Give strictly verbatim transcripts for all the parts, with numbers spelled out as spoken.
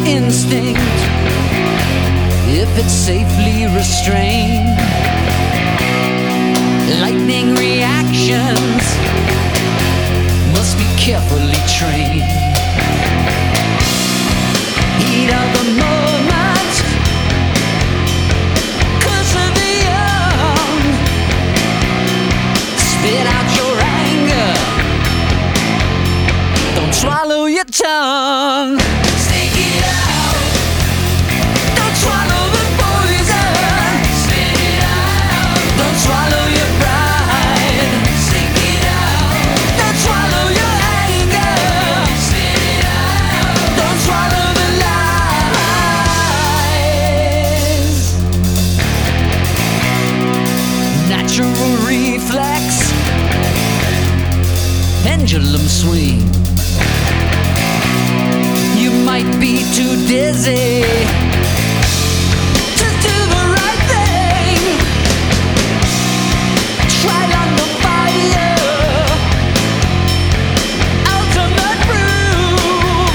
instinct if it's safely restrained. Lightning reactions must be carefully trained. Heat of the moment, curse of the young. Spit out your anger, don't swallow your tongue. Stick it out, don't swallow the poison. Spit it out, don't swallow your pride. Stick it out, don't swallow your anger. Spit it out, don't swallow the lies. Natural reflex, pendulum swing. You might be too dizzy to do the right thing. Trial under fire, ultimate proof.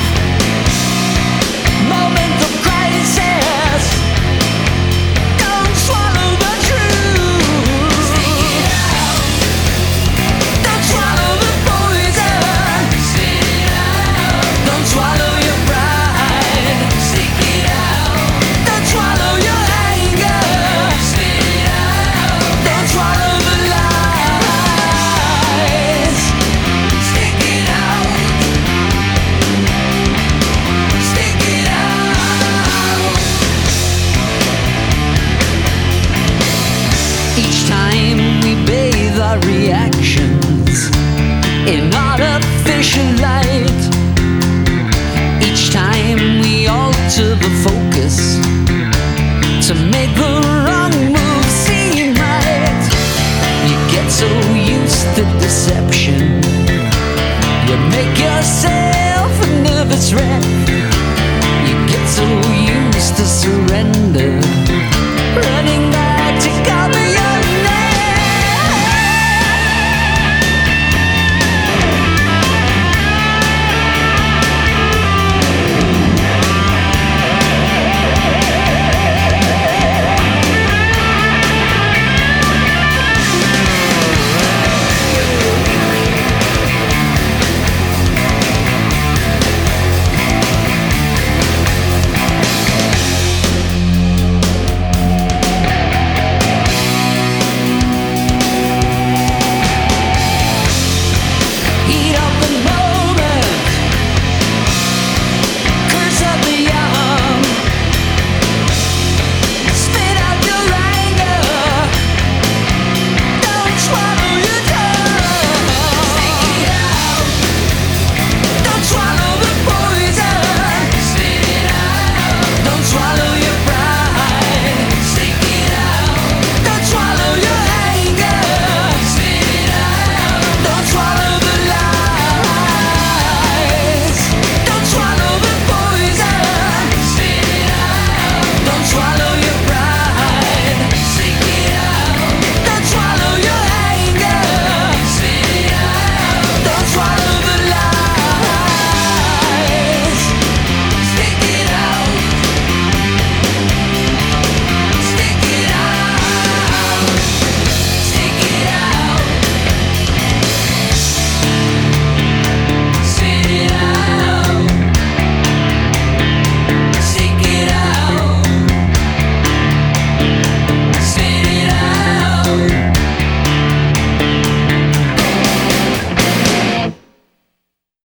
Moment of crisis, don't swallow the truth. Stick it out, don't swallow the poison. Spit it out, don't swallow your pride. Stick it out, don't swallow your anger. Spit it out, don't swallow the lies. Stick it out, stick it out. Each time we bathe our reactions in artificial light, each time we alter the focus to make the wrong move seem right, you get so used to deception, you make yourself a nervous wreck.